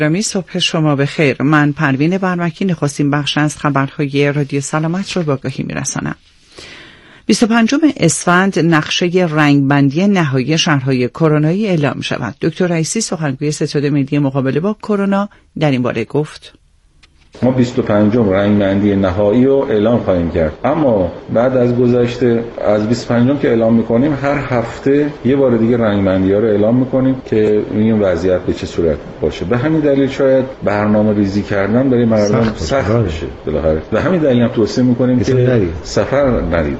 رامی صبح شما بخیر. من پروین برمکی نخستین بخش از خبرهای رادیو سلامت رو به آگاهی میرسانم. 25 اسفند نقشه رنگبندی نهایی شهرهای کرونایی اعلام می شود. دکتر رئیسی سخنگوی ستاد ملی مقابله با کرونا در این باره گفت: ما 25 رنگبندی نهایی رو اعلام خواهیم کرد، اما بعد از گذشته از 25 که اعلام میکنیم هر هفته یه بار دیگه رنگبندی ها رو اعلام میکنیم که این وضعیت به چه صورت باشه. به همین دلیل شاید برنامه ریزی کردن برای مردم سخت بشه بالاخره. به همین دلیل هم توصیه میکنیم که سفر نرید.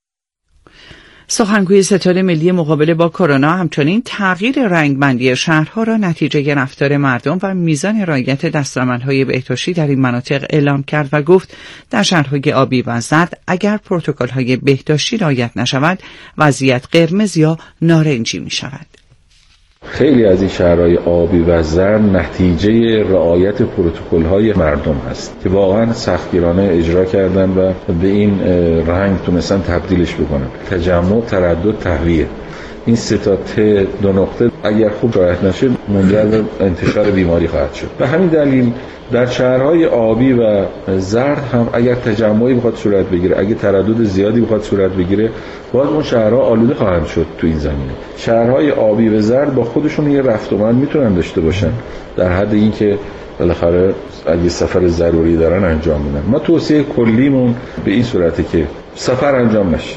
سخنگوی ستاد ملی مقابله با کرونا همچنین تغییر رنگبندی شهرها را نتیجه رفتار مردم و میزان رعایت دستورالعمل‌های بهداشتی در این مناطق اعلام کرد و گفت در شهرهای آبی و زرد اگر پروتکل‌های بهداشتی رعایت نشود وضعیت قرمز یا نارنجی می‌شود. خیلی از این شهرهای آبی و زرد نتیجه رعایت پروتکل‌های مردم هست که واقعا سختگیرانه اجرا کردن و به این رنگ تونستن تبدیلش بکنن. تجمع، تردد، تهویه، این سه تا دو نقطه اگر خوب رعایت نشه منجر به انتشار بیماری خواهد شد. به همین دلیل در شهرهای آبی و زرد هم اگر تجمعی بخواد صورت بگیره، اگه تردد زیادی بخواد صورت بگیره، باز اون شهرها آلوده خواهند شد تو این زمینه. شهرهای آبی و زرد با خودشون یه رفت و آمد میتونن داشته باشن در حد اینکه بالاخره اگه سفر ضروری دارن انجام بدن. ما توصیه کلیمون به این صورته که سفر انجام نشه.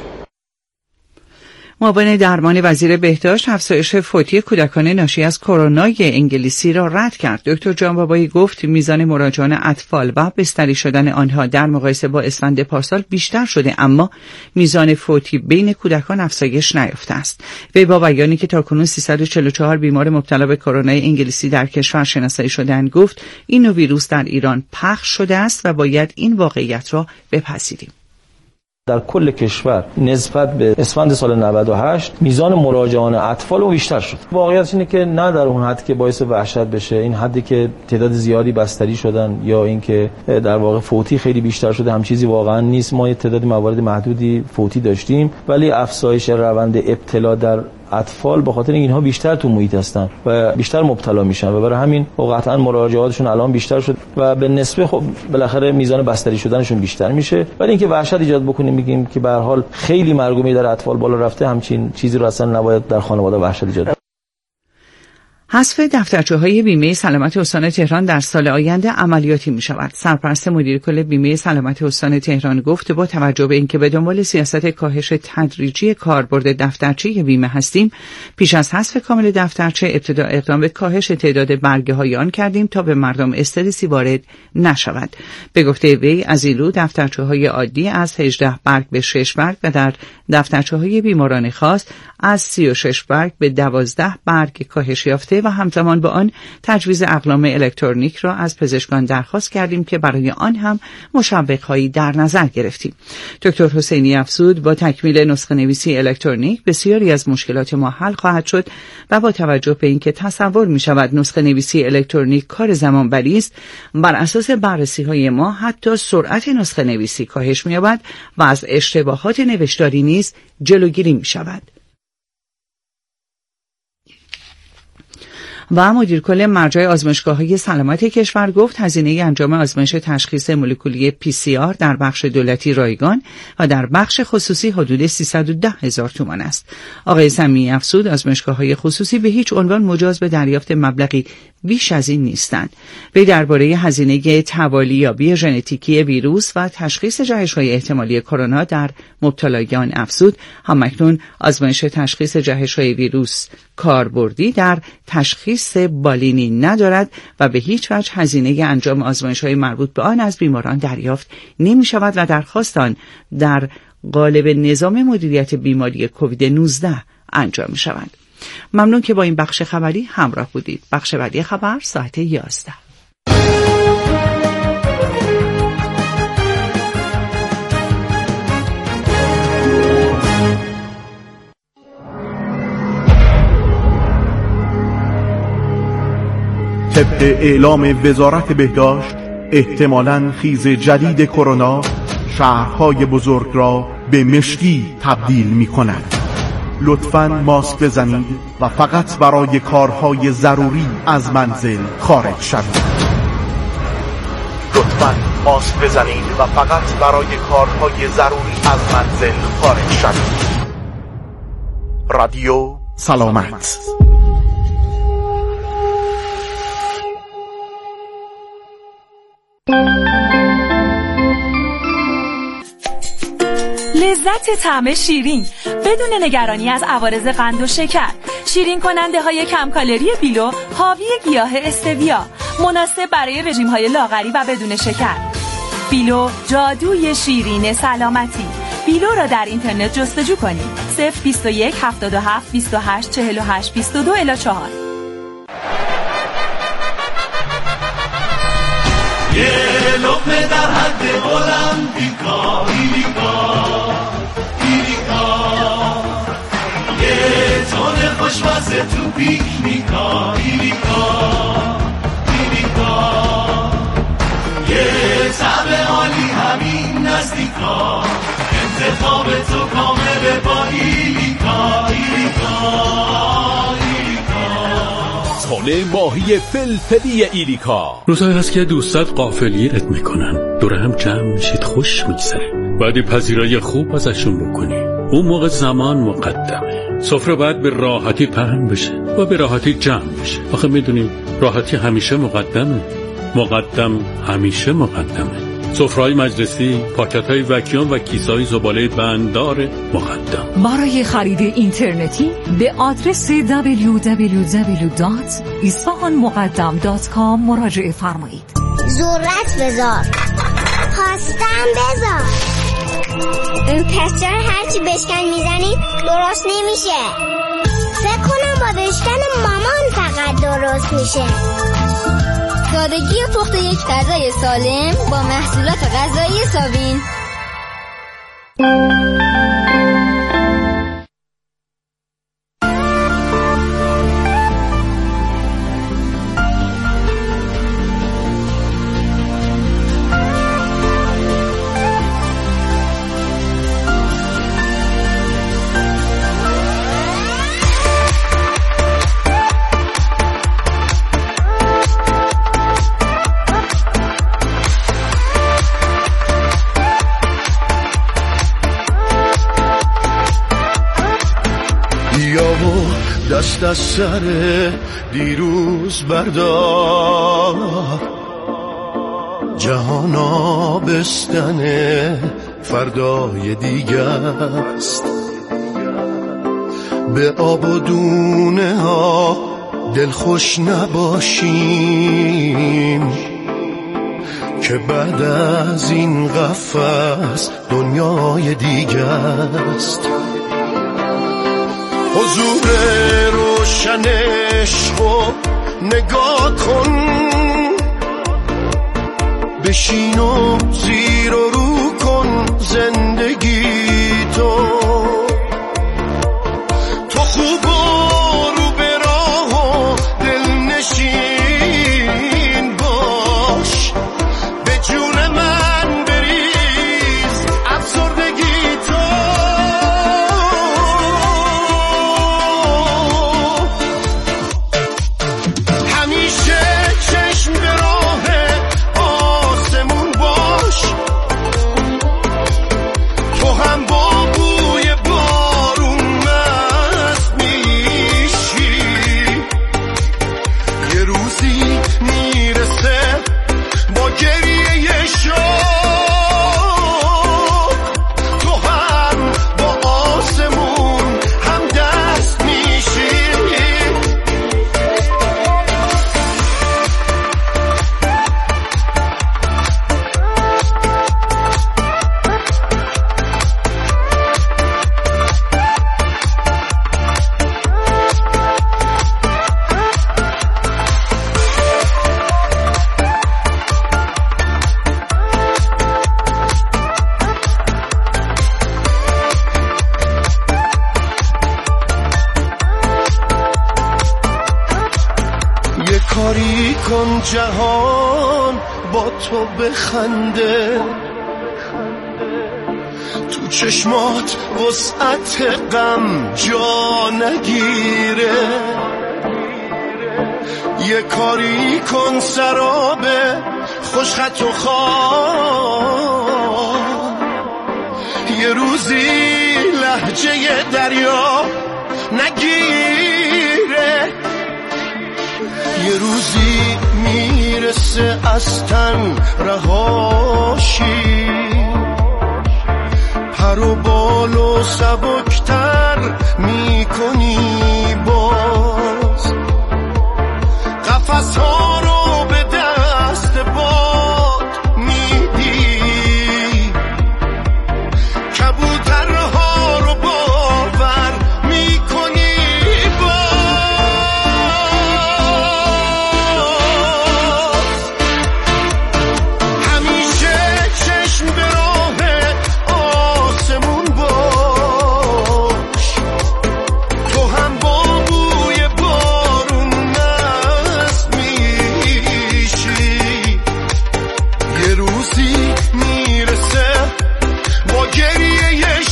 معاون درمان وزیر بهداشت افزایش فوتی کودکان ناشی از کرونای انگلیسی را رد کرد. دکتر جانبابایی گفت میزان مراجعان اطفال و بستری شدن آنها در مقایسه با اسفند پارسال بیشتر شده، اما میزان فوتی بین کودکان افزایش نیافته است. وی با بیانی که تاکنون 344 بیمار مبتلا به کرونای انگلیسی در کشور شناسایی شدند گفت این نوع ویروس در ایران پخش شده است و باید این واقعیت را بپذیریم. در کل کشور نسبت به اسفند سال 98 میزان مراجعان اطفال بیشتر شد. واقعیت اینه که نه در اون حد که باعث وحشت بشه، این حدی که تعداد زیادی بستری شدن یا اینکه در واقع فوتی خیلی بیشتر شده هم چیزی واقعا نیست. ما تعداد موارد محدودی فوتی داشتیم، ولی افزایش روند ابتلا در اطفال به خاطر اینها بیشتر تو محیط هستن و بیشتر مبتلا میشن و برای همین قطعا مراجعاتشون الان بیشتر شد و به نسبه خب بالاخره میزان بستری شدنشون بیشتر میشه. ولی اینکه وحشت ایجاد بکنیم میگیم که به هر حال خیلی مرگومی در اطفال بالا رفته، همچین چیزی رو اصلا نباید در خانواده وحشت ایجاد. حذف دفترچه‌های بیمه سلامت استان تهران در سال آینده عملیاتی می‌شود. سرپرست مدیر کل بیمه سلامت استان تهران گفت با توجه به اینکه به دنبال سیاست کاهش تدریجی کاربرد دفترچه بیمه هستیم، پیش از حذف کامل دفترچه ابتدا اقدام به کاهش تعداد برگه‌های آن کردیم تا به مردم استرسی وارد نشود. به گفته وی از این رو دفترچه‌های عادی از 18 برگ به 6 برگ و در دفترچه‌های بیماران خاص از 36 برگ به 12 برگ کاهش یافته و همزمان با آن تجویز اقلام الکترونیک را از پزشکان درخواست کردیم که برای آن هم مشوق‌هایی در نظر گرفتیم. دکتر حسینی افزود با تکمیل نسخه نویسی الکترونیک بسیاری از مشکلات ما حل خواهد شد و با توجه به اینکه تصور می شود نسخه نویسی الکترونیک کار زمانبری است، بر اساس بررسی‌های ما حتی سرعت نسخه نویسی کاهش می‌یابد و از اشتباهات نوشتاری نیز جلوگیری می‌شود. و مدیر کل مرجع آزمایشگاه‌های سلامت کشور گفت هزینه انجام آزمایش تشخیص مولکولی PCR در بخش دولتی رایگان و در بخش خصوصی حدود 310,000 تومان است. آقای سمیعی افزود آزمایشگاه‌های خصوصی به هیچ عنوان مجاز به دریافت مبلغی بیش از این نیستند. وی درباره هزینه توالیابی ژنتیکی ویروس و تشخیص جهش‌های احتمالی کرونا در مبتلایان افزود همکنون آزمایش تشخیص جهش‌های ویروس کاربردی در تشخیص بالینی ندارد و به هیچ وجه هزینه انجام آزمایش‌های مربوط به آن از بیماران دریافت نمی‌شود و درخواست آن در قالب نظام مدیریت بیماری کووید 19 انجام می‌شود. ممنون که با این بخش خبری همراه بودید. بخش بعدی خبر ساعت 11. طبق اعلام وزارت بهداشت احتمالاً خیز جدید کرونا شهرهای بزرگ را به مشکی تبدیل می کند. لطفاً ماسک بزنید و فقط برای کارهای ضروری از منزل خارج شوید. لطفاً ماسک بزنید و فقط برای کارهای ضروری از منزل خارج شوید. رادیو سلامت. لذت طعم شیرین بدون نگرانی از عوارض قند و شکر. شیرین کننده های کم کالری بیلو حاوی گیاه استویا، مناسب برای رژیم های لاغری و بدون شکر. بیلو، جادوی شیرین سلامتی. بیلو را در اینترنت جستجو کنید. 021 77 28 48 22 الی 4. یه لقمه در حد المپیکا، یه تون خوشمزه تو پیکنیکا، یه طعم عالی همین نزدیکا، انتخاب تو کامل با ایلیکا. ساله ماهی فلفلی ایلیکا. روزایی هست که دوستات غافلیت میکنن، دور هم جمع میشید، خوش میگذره، بعدی پذیرایی خوب ازشون بکنی. اون موقع زمان مقدمه، سفره باید به راحتی پهن بشه و به راحتی جمع بشه. آخه میدونیم راحتی همیشه مقدمه، مقدم همیشه مقدمه. سفره‌های مجلسی، پاکت‌های وکیوم و کیسه‌های زباله بنددار مقدم. برای خرید اینترنتی به آدرس www.isfahanmuqaddam.com مراجعه فرمایید. ذرت بذار، خواستم بذار. پس چرا هرچی بشکن میزنی درست نمیشه؟ فکر کنم با بشکن مامان فقط درست میشه. سادگی پخت یک غذای سالم با محصولات غذایی ساوین. دست از سر دیروز بردار، جهان آبستن فردای دیگه است. به آب و دونه ها دلخوش نباشیم که بعد از این قفس دنیای دیگه است. حضور روشن عشقو نگاه کن، بشین و زیر و رو کن زندگی تو خوب و رو به راه و دلنشین باش، به جون من بریز افسردگی تو. کاری کن جهان با تو بخنده، تو چشمات وسعت غم جا نگیره، یه کاری کن سراب خوشخط و خواب، یه روزی لهجه دریا نگیره، یه روزی میرسه از تن رهاشی، پر و بال و سبکتر میکنی باز، قفس ها رو به دست باد میدی، کبوترها رو باور میکنی باز، همیشه چشم به راه آسمون باش، تو هم با بوی بارون مست میشی، یه روزی میرسه با گریه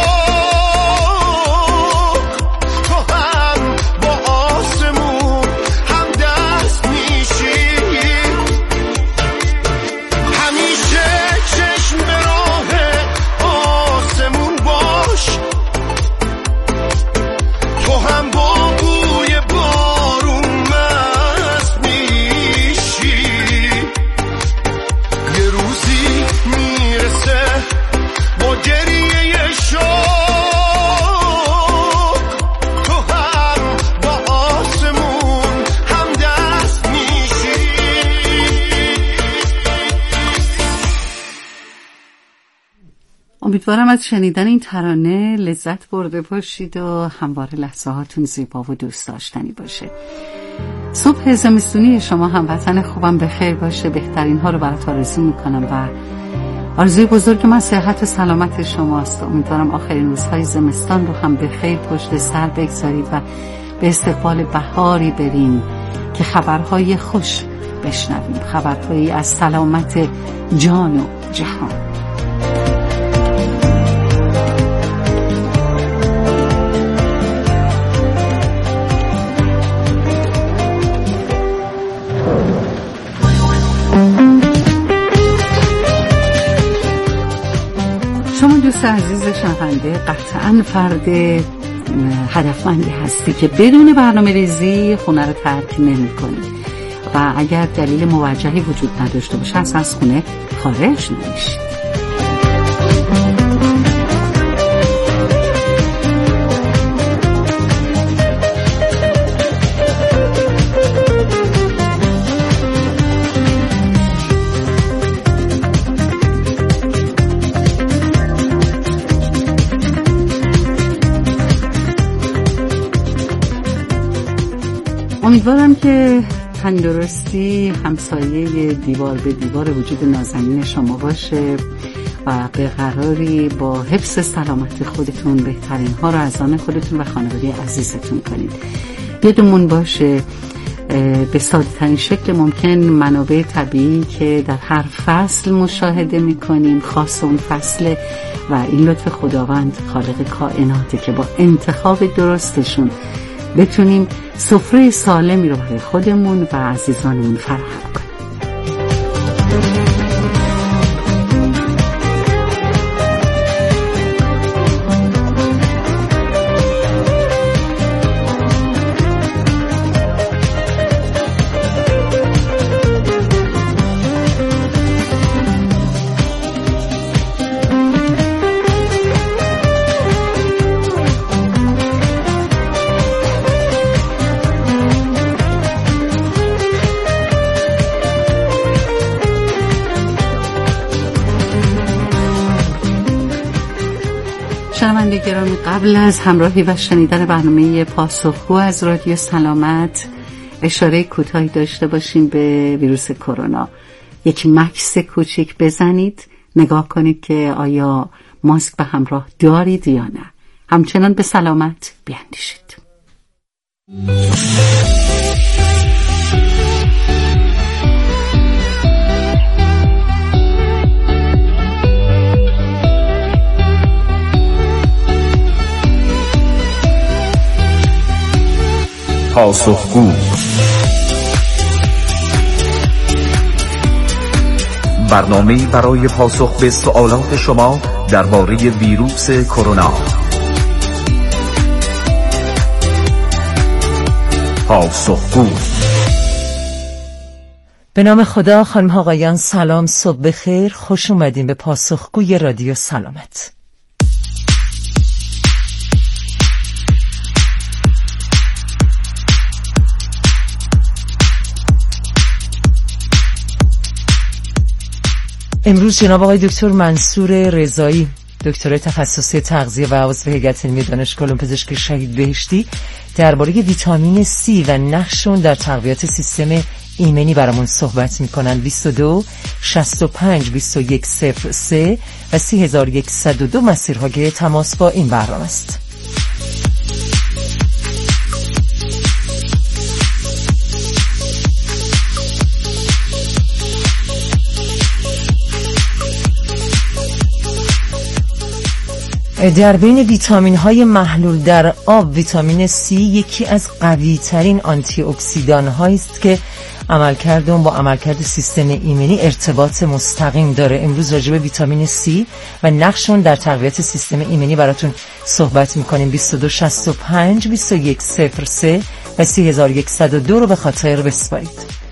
شوق، تو هم با آسمون هم دست میشی، همیشه چشم به راه آسمون باش، تو هم با بوی بارون مست میشی، یه روزی میرسه با گریه شوق، تو هم با آسمون هم دست میشی. امیدوارم از شنیدن این ترانه لذت برده باشید و همواره لحظه هاتون زیبا و دوست داشتنی باشه. صبح زمستونی شما هموطن خوبم بخیر باشه، بهترین ها رو برات آرزو میکنم و آرزوی بزرگ من صحت و سلامت شماست. امیدوارم آخرین روزهای زمستان رو هم بخیر پشت سر بگذارید و به استقبال بهاری بریم که خبرهای خوش بشنویم، خبرهایی از سلامت جان و جهان. شما دوست عزیز شنونده قطعاً فرد هدفمندی هستی که بدون برنامه ریزی خونه رو ترک نمی کنی و اگر دلیل موجهی وجود نداشته باشه از خونه خارج نمیشی. امیدوارم که تندرستی همسایه دیوار به دیوار وجود نازنین شما باشه و به قراری با حفظ سلامت خودتون بهترین ها رو از آن خودتون و خانواده عزیزتون کنید. یادمون باشه به ساده ترین شکل ممکن منابع طبیعی که در هر فصل مشاهده میکنیم خاص اون فصل و این لطف خداوند خالق کائناته که با انتخاب درستشون بتونیم سفره سالمی رو برای خودمون و عزیزانمون فراهم کنیم. شنونده گرامی، قبل از همراهی و شنیدن برنامه پاسخگو از رادیو سلامت اشاره کوتاهی داشته باشیم به ویروس کرونا. یک مکس کوچیک بزنید، نگاه کنید که آیا ماسک به همراه دارید یا نه. همچنان به سلامت بیاندیشید. پاسخگو. برنامه‌ای برای پاسخ به سوالات شما درباره ویروس کرونا. پاسخگو. به نام خدا. خانم ها آقایان سلام، صبح بخیر، خوش اومدین به پاسخگوی رادیو سلامت. امروز جناب آقای دکتر منصور رضایی، دکترای تخصصی تغذیه و عضو هیئت علمی دانشگاه علوم پزشکی شهید بهشتی، درباره ویتامین C و نقشون در تقویت سیستم ایمنی برامون صحبت میکنن. 22 65 21 03 و 3102 مسیرهای تماس با این برنامه است. در بین ویتامین های محلول در آب، ویتامین C یکی از قوی ترین آنتی اکسیدان هایی است که عملکرد اون با عملکرد سیستم ایمنی ارتباط مستقیم داره. امروز راجع به ویتامین C و نقشون در تقویت سیستم ایمنی براتون صحبت میکنیم. 22 65 21 03 و 3102 رو به خاطر بسپارید.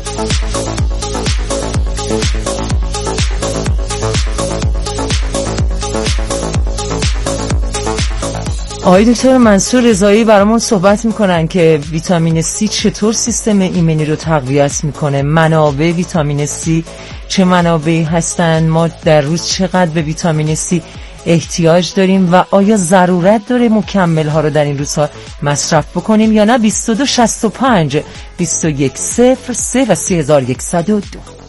آقای دکتر منصور رضایی برامون صحبت میکنن که ویتامین C چطور سیستم ایمنی رو تقویت میکنه، منابع ویتامین C چه منابعی هستن، ما در روز چقدر به ویتامین C احتیاج داریم و آیا ضرورت داره مکمل ها رو در این روزها مصرف بکنیم یا نه. 22 65 21 03 و 3102.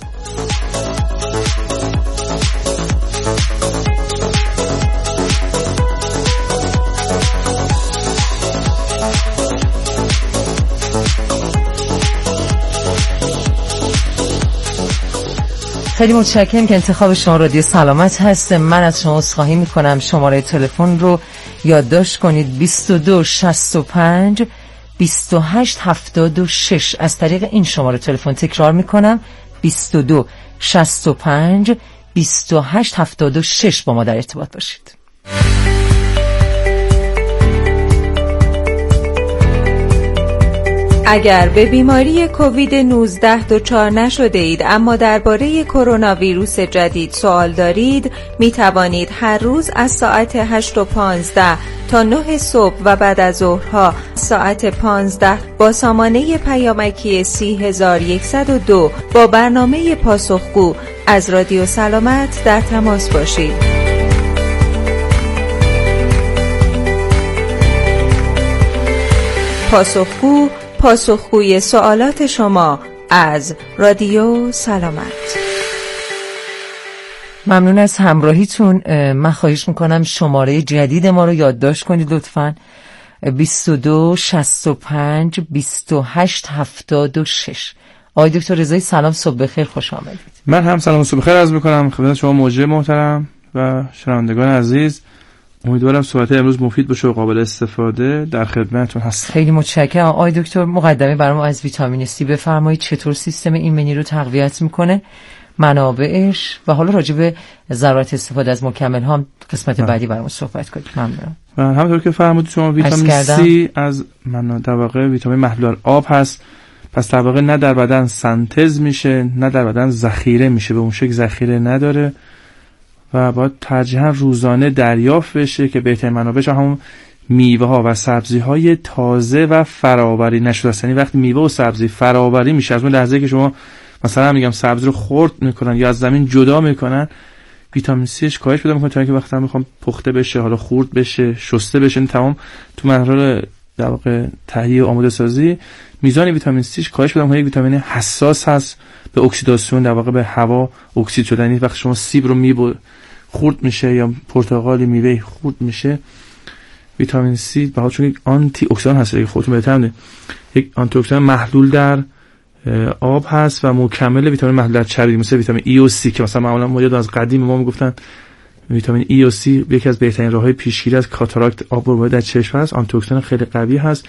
خیلی متشکرم که انتخاب شما رادیو سلامت هست. من از شما عذرخواهی میکنم. شماره تلفن رو یادداشت کنید. 22 65 28 76. از طریق این شماره تلفن تکرار میکنم. 22 65 28 76 با ما در ارتباط باشید. اگر به بیماری کووید 19 دچار نشده اید اما درباره کرونا ویروس جدید سوال دارید، می توانید هر روز از ساعت 8:15 تا 9 صبح و بعد از ظهرها ساعت 15 با سامانه پیامکی 3102 با برنامه پاسخگو از رادیو سلامت در تماس باشید. پاسخگو، پاسخگوی سوالات شما از رادیو سلامت. ممنون از همراهیتون. من خواهش میکنم شماره جدید ما رو یادداشت کنید لطفاً. 22 65 28 76. آقای دکتر رضایی سلام، صبح بخیر، خوش آمدید. من هم سلام صبح بخیر عرض میکنم خدمت شما موجه محترم و شنوندگان عزیز. امیدوارم صحبت امروز مفید باشه و قابل استفاده. در خدمتتون هستم. خیلی متشکرم. آقای دکتر مقدمه برام از ویتامین C بفرمایید، چطور سیستم ایمنی رو تقویت میکنه، منابعش و حالا راجع به ضرورت استفاده از مکمل ها قسمت بعدی برام صحبت کنید. ممنونم. و همونطور که فرمودید شما ویتامین C از در واقع ویتامین محلول آب هست. پس در واقع نه در بدن سنتز میشه نه در بدن ذخیره میشه، به اون شکل ذخیره نداره و باید ترجیحاً روزانه دریافت بشه که بهترین منابعش همون میوه ها و سبزی های تازه و فرآوری نشده است. یعنی وقتی میوه و سبزی فرآوری میشه، از اون لحظه که شما مثلا میگم سبزی رو خرد میکنن یا از زمین جدا میکنن، ویتامین Cش کاهش پیدا میکنه تا اینکه وقتی میخوام پخته بشه، حالا خرد بشه، شسته بشه، تمام تو مراحل در واقع تهیه و آماده سازی میزان ویتامین Cش کاهش پیدا میکنه. یک ویتامین حساس هست به اکسیداسیون، در واقع به هوا اکسید شدن. یعنی وقتی شما سیب رو خرد میشه یا پرتقالی میوه خرد میشه، ویتامین C به چون یک آنتی اکسیدان هست، خودتون بهتر میدونید یک آنتی اکسیدان محلول در آب هست و مکمل ویتامین محلول در چربی، مثل ویتامین E و C که مثلا معمولا مورد از قدیم ما میگفتن ویتامین E و C یکی از بهترین راههای پیشگیری از کاتاراکت آب برو در چشم هست. آنتی اکسیدان خیلی قوی هست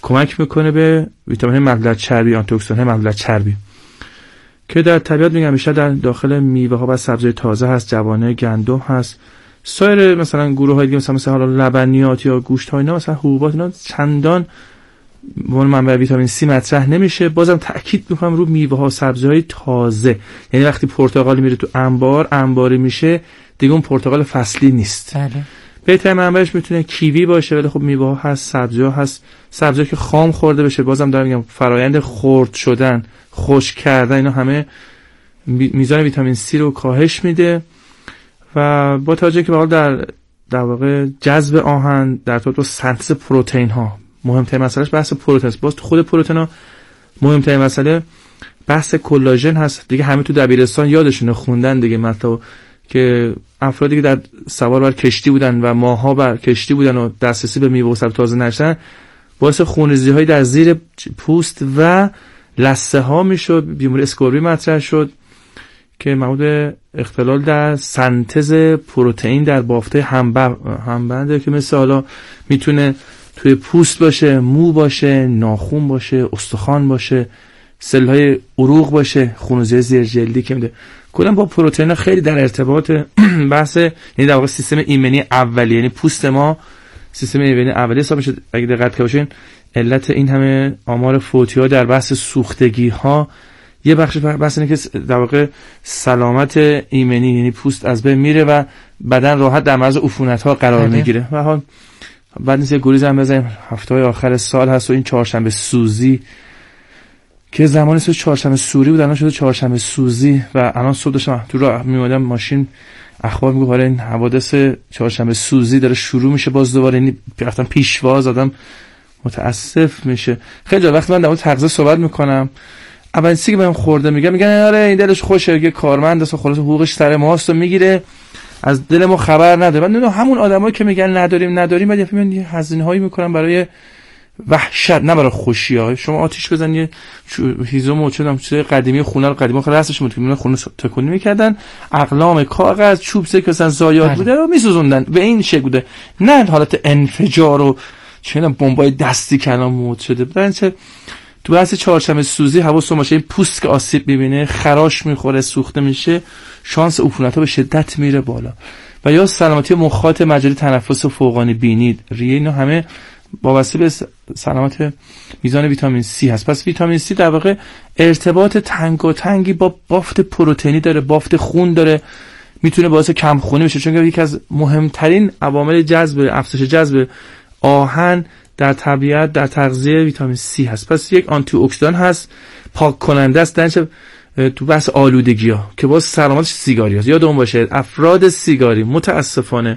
کمک میکنه به ویتامین محلول چربی، آنتی اکسیدان محلول چربی که در طبیعت میگم بیشتر در داخل میوه ها و سبزی تازه هست، جوانه، گندم هست. سایر مثلا گروه های دیگه مثلا حالا لبنیات یا گوشت ها اینا مثلا حبوبات اینا چندان به منبع ویتامین C مطرح نمیشه. بازم تاکید میکنم رو میوه ها، سبزی های تازه. یعنی وقتی پرتقال میره تو انباری میشه دیگه اون پرتقال فصلی نیست. بله. بهترین منبعش میتونه کیوی باشه، ولی خب میوه ها هست، سبزی ها هست. سبزی که خام خورده بشه، بازم دارم میگم فرایند خرد شدن، خشک کردن، اینا همه میزان ویتامین C رو کاهش میده. و با توجه که در واقع جذب آهن در ارتباط با سنتز پروتئین ها، مهمترین مسئلهش بحث پروتئین است. باز خود پروتئین ها مهمترین مسئله بحث کلاژن هست دیگه. همه تو دبیرستان یادشونه خوندن دیگه مطلب که افرادی که در سوار بر کشتی بودن و ماها بر کشتی بودن و دسترسی به میوه و سبزی تازه نداشتن، باعث خونریزی های در زیر پوست و لثه ها میشد، بیماری اسکوربی مطرح شد که معمول اختلال در سنتز پروتئین در بافته همبنده که مثل حالا میتونه توی پوست باشه، مو باشه، ناخون باشه، استخوان باشه، سل های عروق باشه، خونریزی زیر جلدی که میده. کلا با پروتئین خیلی در ارتباط بحث، یعنی در واقع سیستم ایمنی اولیه، یعنی پوست ما سیستم ایمنی اولیه حساب میشه. اگه دقت کنین علت این همه آمار فوتی ها در بحث سوختگی ها یه بحث اینه که در واقع سلامت ایمنی، یعنی پوست از بین میره و بدن راحت در معرض عفونت ها قرار میگیره. و حال بعد نیست یه گریز هم بزنیم، هفته‌های آخر سال هست و این چهارشنبه سوزی که زمانی شد چهارشنبه سوری بود الان شده چهارشنبه سوزی. و الان صبح داشتم تو راه میومدم ماشین اخبار میگه این حوادث چهارشنبه سوزی داره شروع میشه باز دوباره. یعنی رفتن پیشواز، آدم متاسف میشه. خیلی وقتی من در مورد تغذیه صحبت میکنم اولین چیزی که بهم خورده میگن آره این دلش خوشه، یه کارمند است و خلاص حقوقش سر ماست و میگیره، از دل ما خبر نداره. من همون آدمایی که میگن نداریم بعد یه هزینه‌هایی میکنن برای وحشت، نه برای خوشی‌ها. شما آتیش بزنید یه هیزم و چیز قدیمی خونه رو قدیما راستش بود که خونه تکونی میکردن، اقلام کاغذ، چوب سه که مثلا زایات بوده رو میسوزوندن، به این شکل بوده. نه حالت انفجار و چه بمبای دستی کلام مود شده. ببین چه تو بحث چهارشنبه سوزی حواستون باشه، این پوست که آسیب میبینه، خراش میخوره، سوخته میشه، شانس عفونت‌ها به شدت میره بالا. و یا سلامتی مخاط، مجاری تنفس فوقانی، بینی، ریه، اینا همه وابسته به سلامت میزان ویتامین C هست. پس ویتامین C در واقع ارتباط تنگی با بافت پروتئینی داره، بافت خون داره، میتونه باعث کم خونی بشه، چون یکی از مهمترین عوامل افزایش جذب آهن در طبیعت در تغذیه ویتامین C هست. پس یک آنتی اکسیدان هست، پاک کننده است. درنچه تو بحث آلودگی‌ها که باز سلامت سیگاری هست، یادمون باشه افراد سیگاری متاسفانه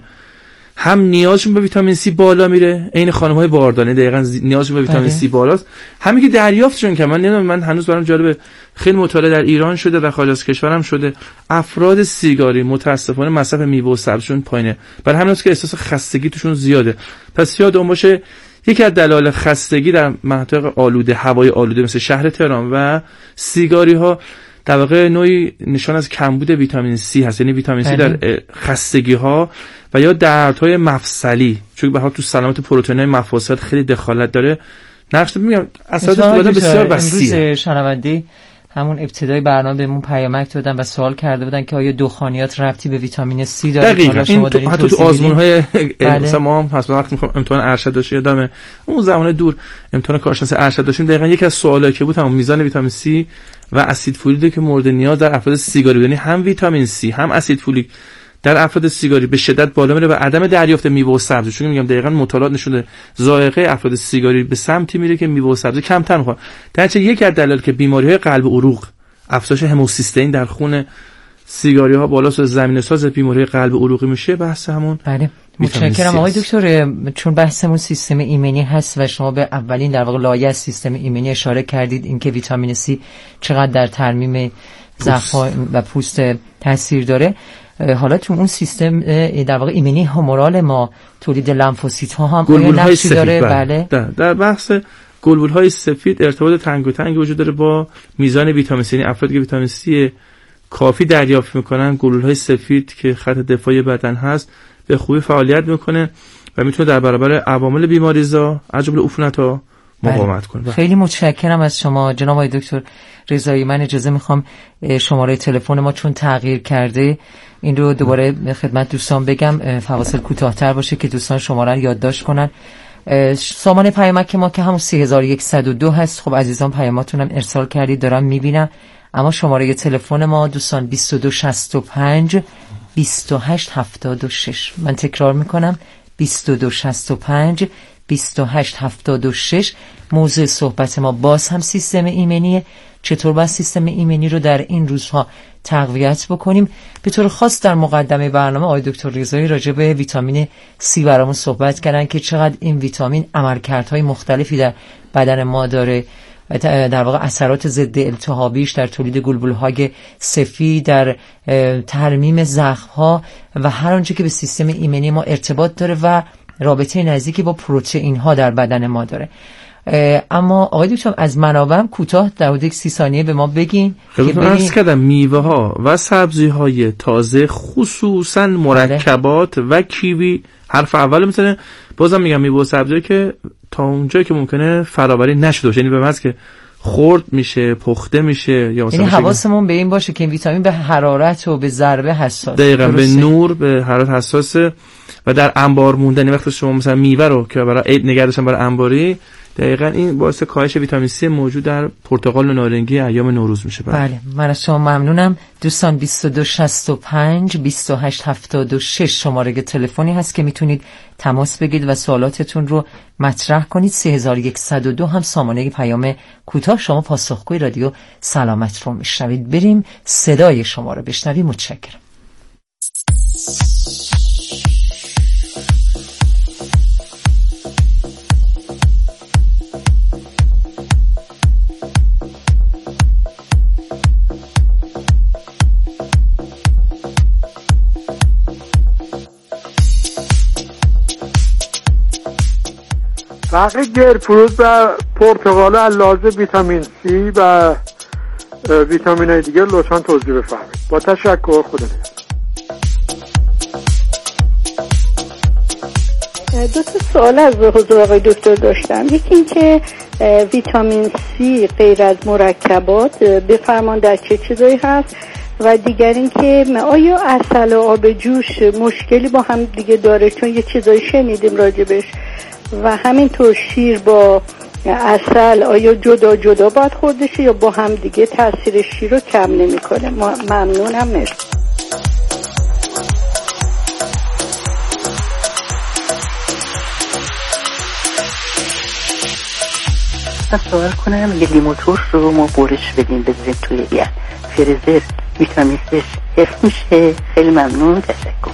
هم نیازشون به ویتامین C بالا میره، عین خانم‌های باردانه دقیقاً نیازشون به ویتامین C بالاست، همین که دریافتشون که من هنوز برام جالبه، خیلی مطالعه در ایران شده و خارج از کشورم شده، افراد سیگاری متاسفانه مصرف میوه و سبزیشون پایینه، برای همین است که احساس خستگی توشون زیاده. پس یادمون باشه یکی از دلایل خستگی در مناطق آلوده، هوای آلوده مثل شهر تهران و سیگاری ها در واقع نوعی نشان از کمبود ویتامین C هست. یعنی ویتامین C در خستگی ها و یا دردهای مفصلی، چون به حال تو سلامت پروتئین مفاصل خیلی دخالت داره. نقش میگم اثرات بسیار وسیعه. امروز شنونده همون ابتدای برنامه بهمون پیامک دادن و سوال کرده بودن که آیا دخانیات ربطی به ویتامین C داره؟ دقیقاً این حتی تو آزمون‌های مثلا ما هم پس وقتی می‌خوام امتحان ارشد داشتیم، یادمه اون زمان دور امتحان کارشناسی ارشد داشتیم، دقیقاً یکی از سوالایی که بود همون میزان ویتامین C و اسید فولیک که مورد نیاز در افراد سیگاری، یعنی هم ویتامین C هم اسید فولیک در افراد سیگاری به شدت بالا میره و عدم دریافت میوه و سبزی، چون میگم دقیقاً مطالعات نشونه ذائقه افراد سیگاری به سمتی میره که میوه و سبزی کمتر میخورن. درنچه یکی از دلایل که بیماری‌های قلب و عروق، افزایش هموسیستئین در خون سیگاری ها بالاست و زمینه‌ساز بیماری قلب و عروقی میشه. بحث همون. بله متشکرم آقای دکتر. چون بحثمون سیستم ایمنی هست و شما به اولین در واقع لایه سیستم ایمنی اشاره کردید، اینکه ویتامین C چقدر در ترمیم ضعف‌ها و پوست تاثیر داره، حالا تو اون سیستم در واقع ایمنی هومورال ما، تولید لمفوسیت ها هم نقشی داره. بله در بحث گلبول‌های سفید ارتباط تنگی وجود داره با میزان ویتامین C. یعنی افرادی که ویتامین C کافی دریافت میکنن، گلبول‌های سفید که خط دفاعی بدن هست به خوبی فعالیت میکنه و میتونه در برابر عوامل بیماریزا از جمله عفونت‌ها، مقاومت کنه. خیلی متشکرم از شما جناب آقای دکتر رضایی. من اجازه میخوام شماره تلفن ما چون تغییر کرده این رو دوباره خدمت دوستان بگم، فواصل کوتاه‌تر باشه که دوستان شماره رو یادداشت کنن. سامان پیامک ما که همون 3102 هست. خب عزیزان پیاماتون هم ارسال کردید دارم میبینم، اما شماره تلفن ما دوستان 2265 2876. من تکرار میکنم 2265 2876. موضوع صحبت ما باز هم سیستم ایمنیه. چطور باید سیستم ایمنی رو در این روزها تقویت بکنیم. به طور خاص در مقدمه برنامه آقای دکتر رضایی راجع به ویتامین C برامون صحبت کردن که چقدر این ویتامین عملکردهای مختلفی در بدن ما داره، در واقع اثرات ضد التهابیش در تولید گلبولهای سفید، در ترمیم زخم‌ها و هر آنچه که به سیستم ایمنی ما ارتباط داره و رابطه نزدیکی با پروتئین ها در بدن ما داره. اما آقای دکتر از منابع هم کوتاه در حدود 30 ثانیه به ما بگین. خیلی عرض کردم میوه ها و سبزی های تازه خصوصا مرکبات و کیوی حرف اول میزنه. بازم میگم میوه و سبزی که تا اونجایی که ممکنه فرآوری نشده باشه، یعنی به معنی که خرد میشه، پخته میشه، یا مثلا حواسمون به این باشه که این ویتامین به حرارت و به ضربه حساسه. دقیقاً به نور، به حرارت حساسه و در انبار موندن. وقتی شما مثلا میوه رو که برای عید نگه داشتن برای انباری، دقیقاً این باعث کاهش ویتامین C موجود در پرتقال و نارنگی ایام نوروز میشه. بله من از شما ممنونم دوستان. 2265 2876 شماره تلفنی هست که میتونید تماس بگیرید و سوالاتتون رو مطرح کنید. 3102 هم سامانه پیام کوتاه. شما پاسخگوی رادیو سلامت رو میشنوید. بریم صدای شما رو بشنویم. متشکرم. فرق گرفروت و پرتقال علاوه ویتامین C و ویتامین های دیگه لطفاً توضیح بفرمایید. با تشکر. خدا نگهدار. دو تا سوال از حضور آقای دکتر داشتم. یکی این که ویتامین C غیر از مرکبات بفرمان در چه چیزایی هست، و دیگر این که آیا عسل و آب جوش مشکلی با هم دیگه داره، چون یه چیزایی شنیدیم راجبش، و همینطور شیر با عسل آیا جدا جدا باید خورده شه یا با هم دیگه تاثیر شیر رو کم نمیکنه؟ ممنونم. مرسی. سوال کنم یه لیمو ترش رو ما برش بدیم بذاریم توی یه فریزر، ویتامین C حفظ میشه. خیلی ممنون. تشکر.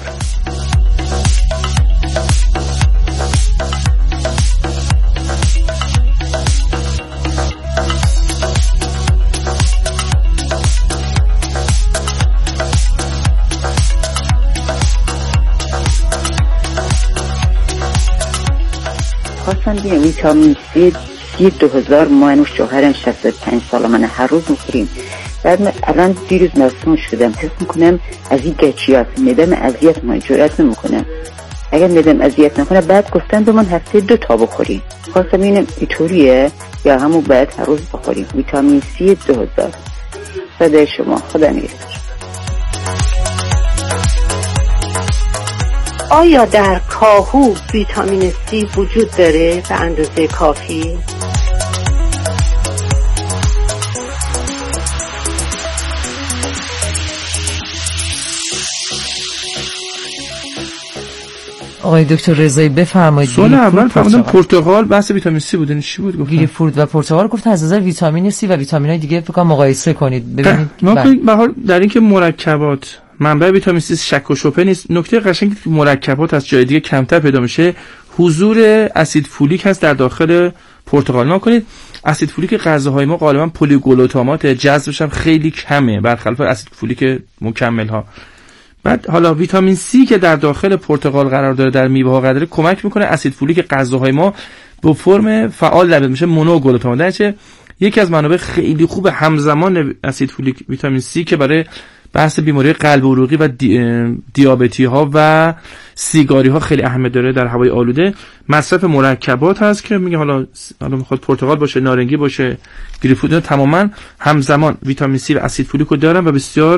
خواستم بگم ویتامین C 2000 ما شوهرم 65 ساله من هر روز میخوریم. بعد من الان دیروز مسموم شدم، حس میکنم از این گچیات میدم اذیت من جرأت نمیکنم. اگر میدم اذیت نکنه بعد گفتن به من هفته 2 تا بخوریم. خواستم ببینم اینطوریه یا همون باید هر روز بخوریم. ویتامین C 2000. صدای شما. خدا نگهدار. آیا در کاهو ویتامین C وجود داره به اندازه کافی؟ آقای دکتر رضایی بفرمایید. سوال اول فهمیدم پرتقال بحث ویتامین C بود. این چی بود گفتن؟ گیری فروت و پرتقال گفتن از نظر ویتامین C و ویتامین‌های دیگه فکر کنم مقایسه کنید ببینید. به حال در اینکه مرکبات منبع ویتامین C شک و شبهه نیست. نکته قشنگی که مرکبات از جای دیگه کمتر پیدا میشه حضور اسید فولیک هست در داخل پرتقال. نگاه کنید اسید فولیک غذاهای ما غالبا پلی‌گلوتامات، جذبش هم خیلی کمه برخلاف اسید فولیک مکمل ها. بعد حالا ویتامین C که در داخل پرتقال قرار داره در میوه ها قرار داره کمک میکنه اسید فولیک غذاهای ما به فرم فعال در میشه مونوگلوتامات. یکی از منابع خیلی خوب همزمان اسید فولیک ویتامین C که برای بحث بیماری قلب عروقی و دیابتی ها و سیگاری ها خیلی اهمیت داره در هوای آلوده. مصرف مرکبات هست که میگه حالا میخواد پرتقال باشه، نارنگی باشه، گریپفروت، تماما همزمان ویتامین C و اسید فولیک رو دارن و بسیار